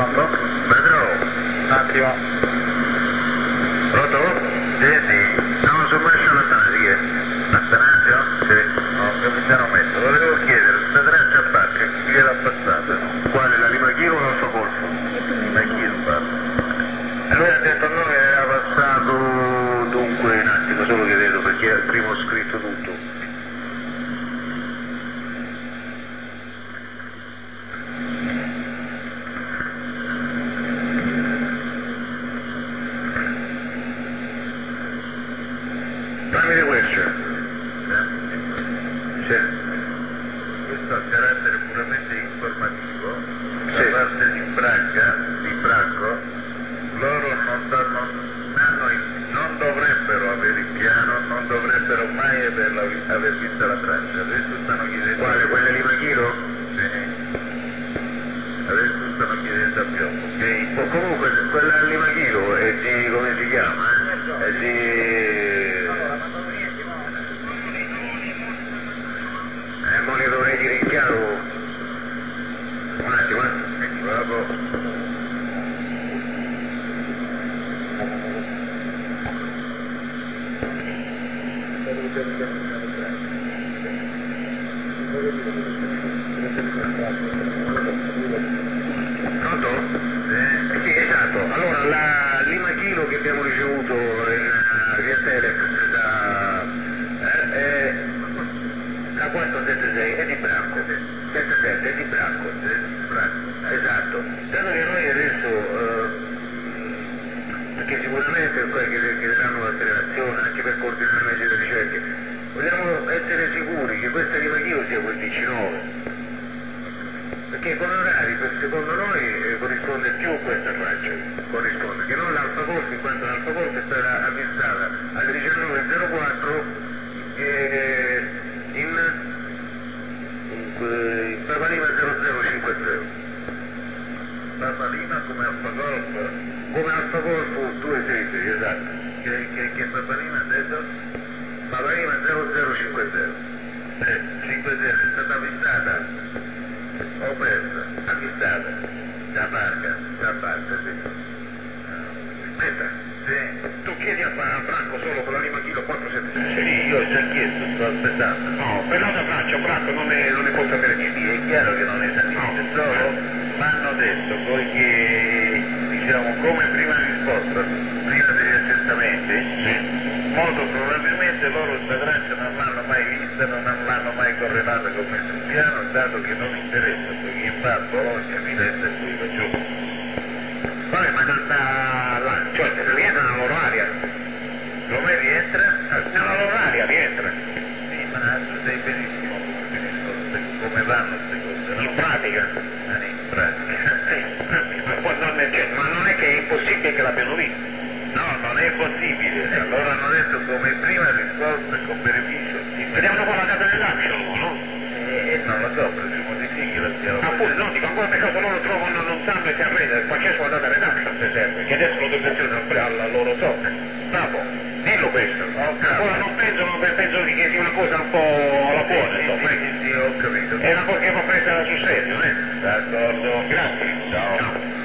Pronto? Pedro, Un attimo. pronto? Sì. No, sono messo l'Atanasio. L'Atanasio? Sì. No, capitano Metto. Volevo chiedere, questa traccia a Pacca, chi gliel'ha passata? Quale, la Limachino o l'Alfa Golfo? Limachino parla. E lui ha detto a noi che aveva passato, dunque, un attimo, solo che vedo perché prima ho scritto tutto. Fammi di questo. Sì. Questo ha carattere puramente informativo. Da parte di Bracco, loro non dovrebbero avere il piano, non dovrebbero mai aver visto la traccia. Adesso stanno chiedendo... Quale? Quella di Machiro? Sì. Adesso stanno chiedendo a piombo, ok? O comunque quella di Machiro è di... come si chiama? È di... mo li dovrei dire in chiaro. Un attimo, bravo. Pronto? Sì, esatto. Allora, l'Imachilo che abbiamo ricevuto via Telex da 476 è di Bracco, 77 è di Bracco, esatto. Dato che noi adesso, perché sicuramente poi chiederanno l'accelerazione anche per coordinare le mezzi di ricerca, vogliamo essere sicuri che questa di Machino sia quel 19, perché con orari secondo noi corrisponde più questa traccia, corrisponde, che non l'Alfa Golfo, in quanto l'Alfa Golfo è stata avvistata alle 19.04 in Papalima 0050. Papalima come Alfa Golfo? Come Alfa Golfo 266, esatto. Che Papalima ha detto? Papalima 0050. 50 è stata avvistata, ho perso, avvistata, da barca, sì. Aspetta, sì. Tu chiedi a Franco solo con la Limachino 476. Sì, io ho già chiesto, sto aspettando. No, per l'altra Francia Franco non ne può sapere niente. Sì, è chiaro che non è sentito, solo mi hanno detto poiché, diciamo, come prima risposta, prima degli accertamenti, molto probabilmente loro questa traccia non l'hanno mai vista, non l'hanno mai correlata con questo piano, dato che non interessa, poiché in fa Bologna, Milano e qui va giù. Vabbè, ma non sta là, cioè se rientra nella loro area. Come rientra? Nella loro area rientra. Sì, ma tu sai benissimo come vanno queste cose, no? In pratica? In pratica. Sì. Ma non è che è impossibile che l'abbiano visto. No, non è possibile. Allora hanno detto come prima risposta con beneficio. Sì, vediamo qua la data dell'action, no? Non lo so, presumo di sì che la stiano facendo. Appunto, no, dico ancora per caso loro trovano, non sanno e si arrendono, qualche sua data redaction se serve, che adesso lo detenzione alla loro sopra. Bravo, dillo questo. Ancora non penso che sia una cosa un po' alla buona, insomma. Sì, ho capito. È una cosa che va presa sul serio, eh? D'accordo. Grazie. Ciao.